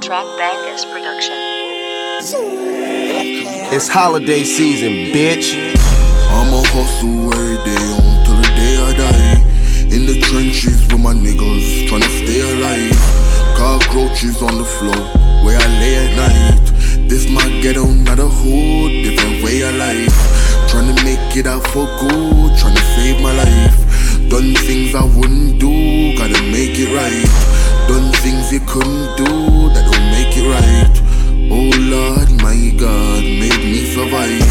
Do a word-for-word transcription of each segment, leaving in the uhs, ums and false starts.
Track Bangus production. It's holiday season, bitch. I'ma hustle every day on till the day I die. In the trenches with my niggas, tryna stay alive. Cockroaches on the floor, where I lay at night. This my ghetto, not a hood, different way of life. Tryna make it out for good, tryna save my life. Done things I wouldn't do, gotta make it right. Done things you couldn't do, that don't make it right. Oh Lord, my God, made me survive.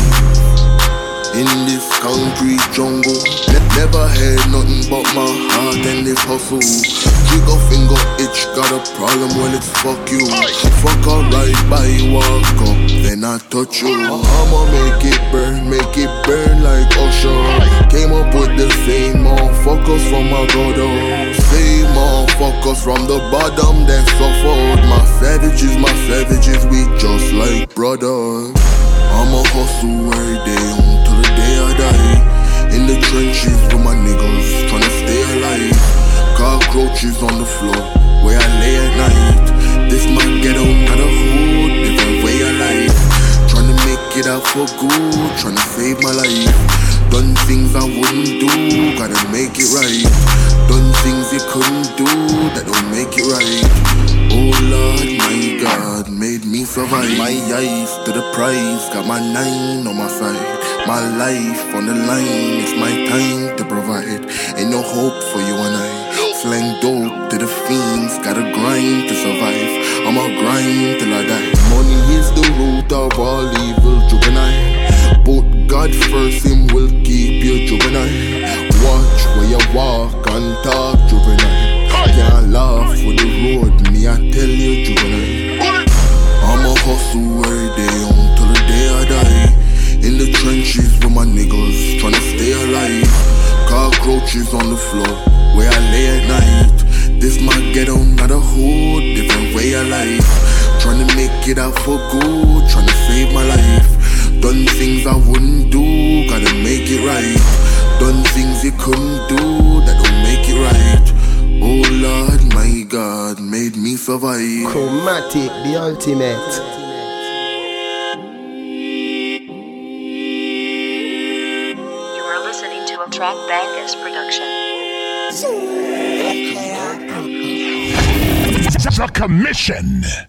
In this concrete jungle, ne never had nothing but my heart and this hustle. Trigger finger itch, got a problem, well it's fuck you. Fuck alright, by walk up, then I touch you. I'ma make it burn, make it burn like Usher. Came up with the same motherfuckers from my gutter. Same motherfuckers from the bottom that suffered. My savages, my savages, we just like brothers. I'ma hustle every day until the day I die. In the trenches with my niggas, tryna stay alive. Cockroaches on the floor, where I lay at night. This my ghetto, not a hood, different way of life. Tryna make it out for good, tryna save my life. Done things I wouldn't do, gotta make it right. Done things you couldn't do, that don't make it right. Oh Lord, my God, made me survive. My eyes to the prize, got my nine on my side. My life on the line, it's my time to provide. Ain't no hope for you and I. Slang dope to the fiends, gotta grind to survive. I'ma grind till I die. Money is the root of all evil, juvenile. Put God first, him will keep you juvenile. Watch where you walk and talk, juvenile. Can't laugh with the road, me I tell you, juvenile. I'ma hustle every day until the day I die. In the trenches with my niggas, tryna stay alive. Cockroaches on the floor, where I lay at night. This my ghetto, not a hood, different way of life. Tryna make it out for good, tryna save my life. Done things I wouldn't do, gotta make it right. Done things you couldn't do, that don't make it right. Oh Lord, my God, made me survive. Chromatic, the ultimate. You are listening to a Track Bangus production. The Commission.